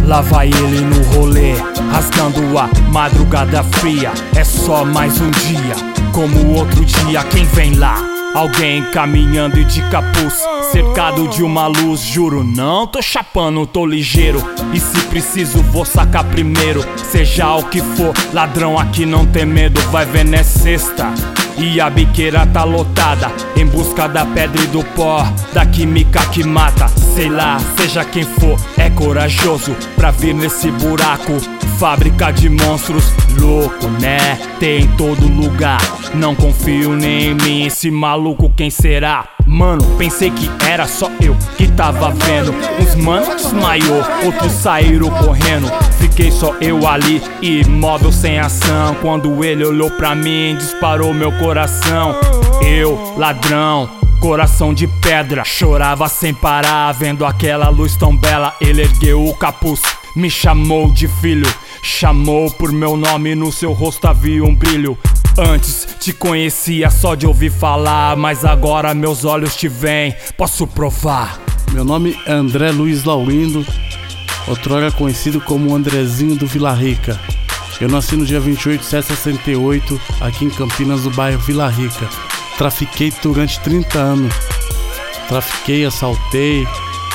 Lá vai ele no rolê, rasgando a madrugada fria. É só mais um dia, como outro dia. Quem vem lá? Alguém caminhando e de capuz, cercado de uma luz. Juro, não tô chapando, tô ligeiro. E se preciso vou sacar primeiro. Seja o que for, ladrão aqui não tem medo. Vai ver, né, sexta e a biqueira tá lotada, em busca da pedra e do pó, da química que mata. Sei lá, seja quem for, é corajoso pra vir nesse buraco. Fábrica de monstros, louco, né? Tem em todo lugar. Não confio nem em mim, esse maluco quem será? Mano, pensei que era só eu que tava vendo. Uns mano desmaiou, outros saíram correndo. Fiquei só eu ali, imóvel sem ação. Quando ele olhou pra mim, disparou meu coração. Eu, ladrão, coração de pedra, chorava sem parar, vendo aquela luz tão bela. Ele ergueu o capuz, me chamou de filho, chamou por meu nome, no seu rosto havia um brilho. Antes te conhecia só de ouvir falar, mas agora meus olhos te veem, posso provar. Meu nome é André Luiz Laurindo, outrora conhecido como Andrezinho do Vila Rica. Eu nasci no dia 28 de 7/68, aqui em Campinas, no bairro Vila Rica. Trafiquei durante 30 anos. Trafiquei, assaltei,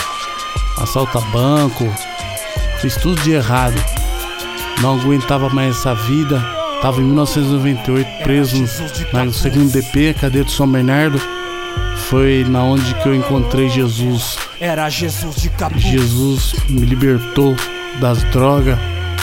assalta banco, fiz tudo de errado. Não aguentava mais essa vida. Tava em 1998 preso no segundo DP, cadeia de São Bernardo. Foi na onde que eu encontrei Jesus. Era Jesus de capuz. Jesus me libertou das drogas,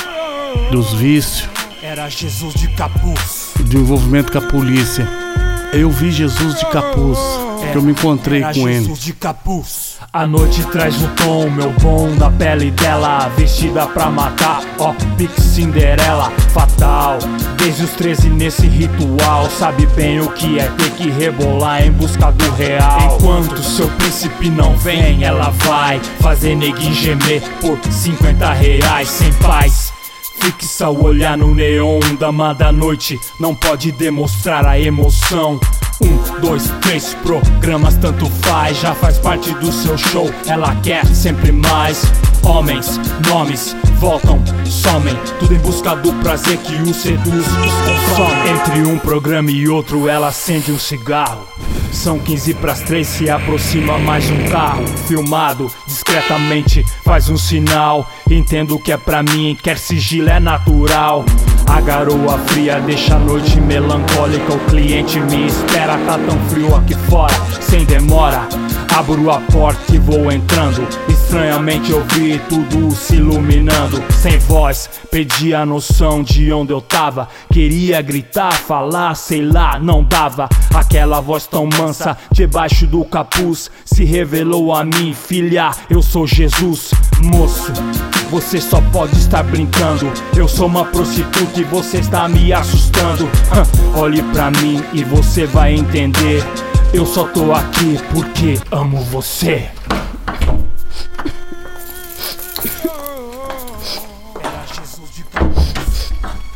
dos vícios. Era Jesus de capuz. Do envolvimento com a polícia. Eu vi Jesus de capuz, que eu me encontrei com ele. Jesus de capuz. A noite traz o tom, meu bom, da pele dela, vestida pra matar, ó, pique Cinderela, fatal. Desde os 13 nesse ritual, sabe bem o que é ter que rebolar em busca do real. Enquanto seu príncipe não vem, ela vai fazer neguinho gemer por 50 reais sem paz. Fixa o olhar no neon, dama da noite, não pode demonstrar a emoção. 1, 2, 3 programas, tanto faz, já faz parte do seu show. Ela quer sempre mais. Homens, nomes, voltam, somem, tudo em busca do prazer que os seduz, os consome. Entre um programa e outro ela acende um cigarro. São 15:03, se aproxima mais um carro. Filmado discretamente, faz um sinal. Entendo que é pra mim, quer sigilo é natural. A garoa fria deixa a noite melancólica. O cliente me espera, tá tão frio aqui fora. Sem demora, abro a porta e vou entrando. Estranhamente eu vi tudo se iluminando. Sem voz, perdi a noção de onde eu tava. Queria gritar, falar, sei lá, não dava. Aquela voz tão mansa, debaixo do capuz, se revelou a mim, filha, eu sou Jesus. Moço, você só pode estar brincando. Eu sou uma prostituta e você está me assustando. Olhe pra mim e você vai entender. Eu só tô aqui porque amo você. Era Jesus de capuz.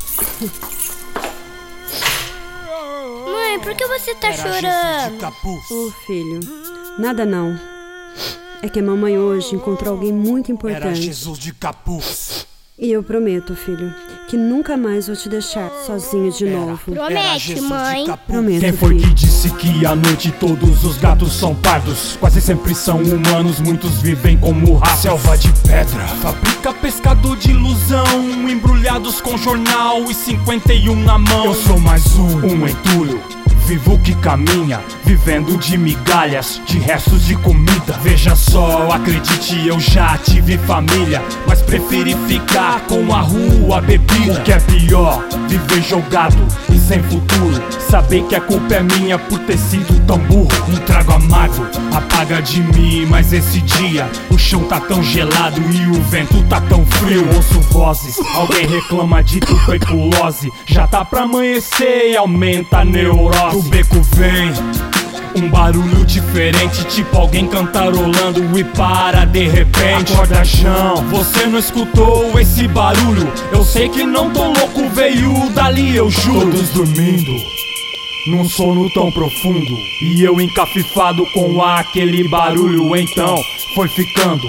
Mãe, por que você tá chorando? Filho, nada não. É que a mamãe hoje encontrou alguém muito importante. Era Jesus de capuz. E eu prometo, filho, que nunca mais vou te deixar sozinho de novo. Promete, mãe. Prometo, Quem foi filho. que disse que à noite todos os gatos são pardos? Quase sempre são humanos, muitos vivem como ratos. Selva de pedra, fabrica pescador de ilusão, embrulhados com jornal e 51 na mão. Eu sou mais um entulho, vivo que caminha, vivendo de migalhas, de restos de comida. Veja só, acredite, eu já tive família, mas preferi ficar com a rua bebida. O que é pior, viver jogado e sem futuro, saber que a culpa é minha por ter sido tão burro. Um trago amargo apaga de mim, mas esse dia o chão tá tão gelado e o vento tá tão frio. Ouço vozes, alguém reclama de tuberculose. Já tá pra amanhecer e aumenta a neurose. Do beco vem um barulho diferente, tipo alguém cantarolando e para de repente. Acorda, João, você não escutou esse barulho? Eu sei que não tô louco, veio dali, eu juro. Todos dormindo num sono tão profundo e eu encafifado com aquele barulho. Então foi ficando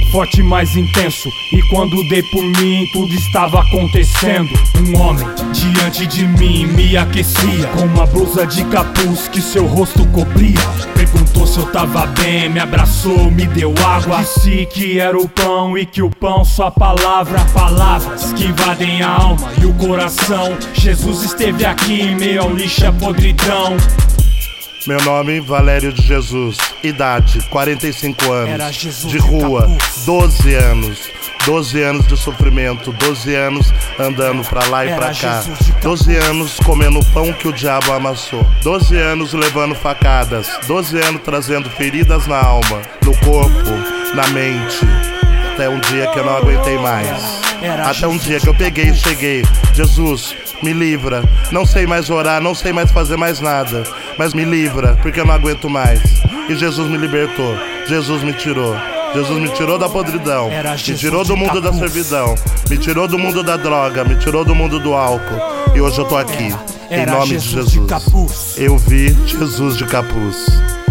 forte e mais intenso. E quando dei por mim, tudo estava acontecendo. Um homem diante de mim me aquecia com uma blusa de capuz que seu rosto cobria. Perguntou se eu tava bem, me abraçou, me deu água. Disse que era o pão e que o pão só palavra. Palavras que invadem a alma e o coração. Jesus esteve aqui em meio ao lixo e à podridão. Meu nome, Valério de Jesus. Idade, 45 anos. De rua, 12 anos. 12 anos de sofrimento, 12 anos andando pra lá e pra cá. 12 anos comendo pão que o diabo amassou. 12 anos levando facadas. 12 anos trazendo feridas na alma, no corpo, na mente. Até um dia que eu não aguentei mais. Até um dia que eu peguei e cheguei. Jesus, me livra. Não sei mais orar, não sei mais fazer mais nada, mas me livra, porque eu não aguento mais. E Jesus me libertou. Jesus me tirou. Jesus me tirou da podridão, me tirou do mundo da servidão, me tirou do mundo da droga, me tirou do mundo do álcool. E hoje eu tô aqui, em nome de Jesus. Eu vi Jesus de capuz.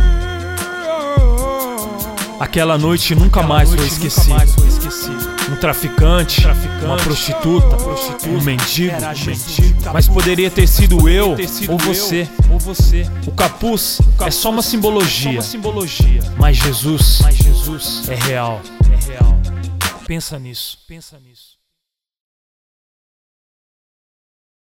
Aquela noite nunca mais foi esquecida. Um traficante, uma prostituta, um mendigo, mas poderia ter sido eu ou você. O capuz é só uma simbologia, mas Jesus é real. Pensa nisso.